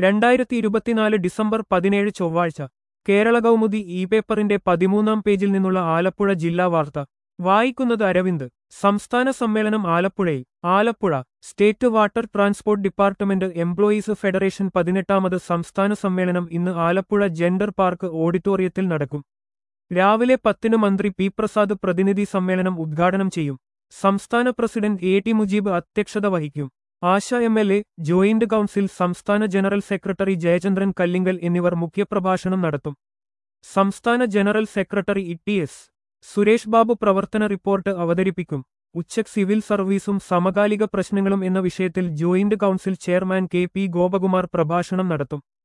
2024 December 17 ചൊവ്വാഴ്ച Kerala Kaumudi E പേപ്പറിന്റെ 13-ാം പേജിൽ നിന്നുള്ള ആലപ്പുഴ ജില്ലാ വാർത്ത വായിക്കുന്നത് അരവിന്ദ്. സംസ്ഥാന സമ്മേളനം ആലപ്പുഴയിൽ. Alappuzha State Water Transport Department Employees Federation 18-ാമത് സംസ്ഥാന സമ്മേളനം ഇന്ന് ആലപ്പുഴ ജെൻഡർ പാർക്ക് ഓഡിറ്റോറിയത്തിൽ നടക്കും. രാവിലെ 10-ന് മന്ത്രി പി പ്രസാദ് പ്രതിനിധി സമ്മേളനം ഉദ്ഘാടനം ചെയ്യും. സംസ്ഥാന പ്രസിഡന്റ് എ ടി മുജീബ് അധ്യക്ഷത വഹിക്കും. ആശ എം.എൽ.എ, ജോയിന്റ് കൗൺസിൽ സംസ്ഥാന ജനറൽ സെക്രട്ടറി ജയചന്ദ്രൻ കല്ലിങ്കൽ എന്നിവർ മുഖ്യപ്രഭാഷണം നടത്തും. സംസ്ഥാന general secretary T S. Suresh Babu പ്രവർത്തന റിപ്പോർട്ട് അവതരിപ്പിക്കും. ഉച്ചയ്ക്ക് സിവിൽ സർവീസും സമകാലിക പ്രശ്നങ്ങളും എന്ന വിഷയത്തിൽ Joint Council chairman K P Gopakumar പ്രഭാഷണം നടത്തും.